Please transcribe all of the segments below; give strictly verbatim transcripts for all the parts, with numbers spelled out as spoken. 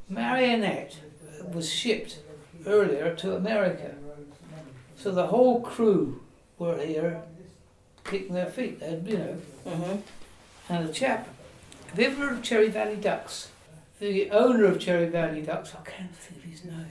Marionette was shipped earlier to America. So the whole crew were here kicking their feet, you know. Mm-hmm. And the chap, have you ever heard of Cherry Valley Ducks? The owner of Cherry Valley Ducks, I can't think of his name.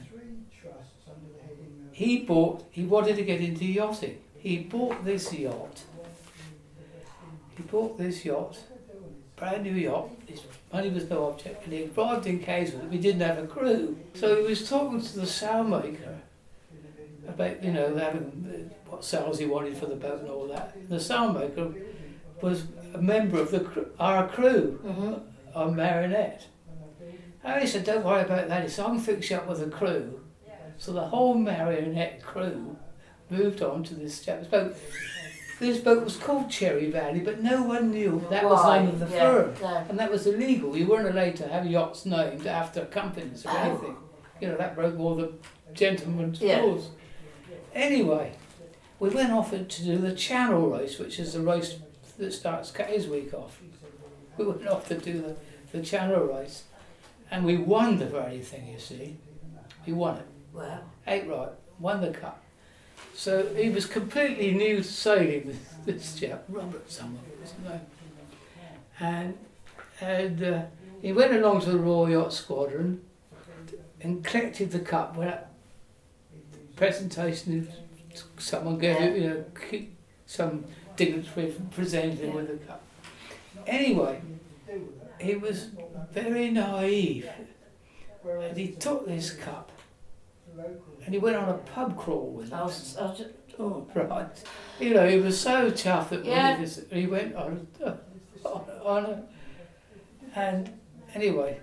He bought, he wanted to get into yachting. He bought this yacht. He bought this yacht, brand new yacht. His money was no object, and he arrived in Cayes with it. We didn't have a crew. So he was talking to the sailmaker about, you know, having what sails he wanted for the boat and all that. The sailmaker was a member of the cr- our crew Mm-hmm. on Marionette. And he said, don't worry about that. He said, I can fix you up with a crew. So the whole Marionette crew moved on to this chap's boat. This boat was called Cherry Valley, but no one knew that was the name of the yeah, firm. yeah. And that was illegal. You weren't allowed to have yachts named after companies or Oh. anything. You know, that broke all the gentlemen's Yeah. rules. Anyway, we went off to do the Channel race, which is the race that starts Cayes week off. We went off to do the, the Channel race. And we won the very thing, you see. We won it. Wow. Eight right, won the cup. So he was completely new to sailing, with this chap, Robert someone was his name. And, and uh, he went along to the Royal Yacht Squadron and collected the cup without presentation of someone getting, you know, some dignitary presented him with the cup. Anyway, he was very naive, and he took this cup and he went on a pub crawl with I it. was, I was just, oh. Right. You know, he was so chuffed that Yeah. he, was, he went on, on, on a, and anyway,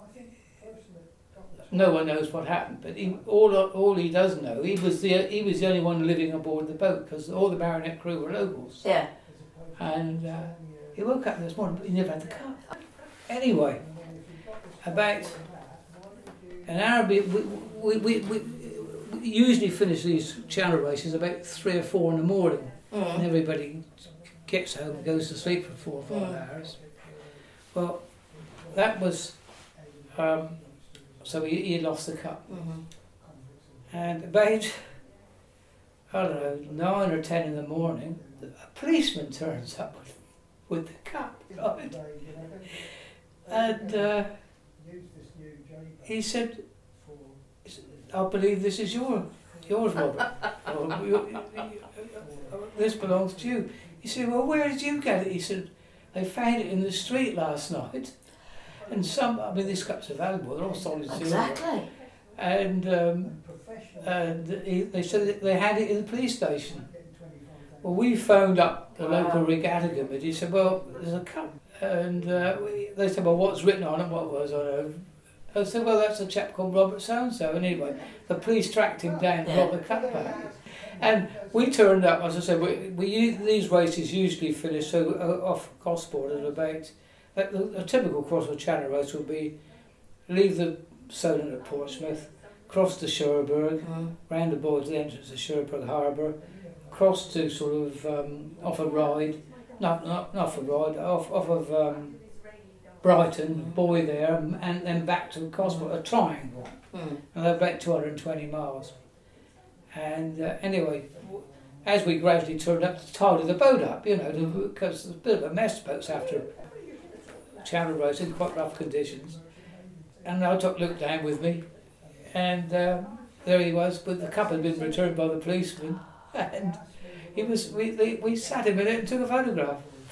no one knows what happened, but he, all all he does know, he was the he was the only one living aboard the boat because all the Marionette crew were locals. Yeah. And uh, he woke up this morning, but he never had the cup. Anyway, about an hour, be- we, we, we, we, we usually finish these channel races about three or four in the morning, and Mm. everybody gets home and goes to sleep for four or five Mm. hours. Well, that was, um, so he, he lost the cup. Mm-hmm. And about, I don't know, nine or ten in the morning, a policeman turns up with, with the cup, right? And uh, he said, I believe this is your, yours, Robert. Or, you, you, you, this belongs to you. He said, well, where did you get it? He said, they found it in the street last night. And some, I mean, these cups are valuable, they're all solid silver. Exactly. And, um, and he, they said that they had it in the police station. Well, we phoned up the Wow. local regatta committee. He said, well, there's a cup. And uh, we, they said, well, what's written on it? What was on it? I said, well, that's a chap called Robert so-and-so. And anyway, the police tracked him down and got the cup back. And we turned up, as I said, we, we use, these races usually finish so uh, off Gosport at about, uh, the, a typical cross the Channel race would be leave the Solent at Portsmouth, cross to Cherbourg, Mm. round the Boyd's entrance to Cherbourg Harbour, cross to sort of um, off a ride, not not not off a ride, off off of um, Brighton, Boy there, and then back to Gosport, a triangle, Mm. and they're about two hundred twenty miles. And uh, anyway, w- as we gradually turned up, tidied the boat up, you know, because it's a bit of a mess, boats after Channel race in quite rough conditions. And I took Luke down with me, and um, there he was, but the cup had been returned by the policeman, and he was. We they, we sat him in it and took a photograph.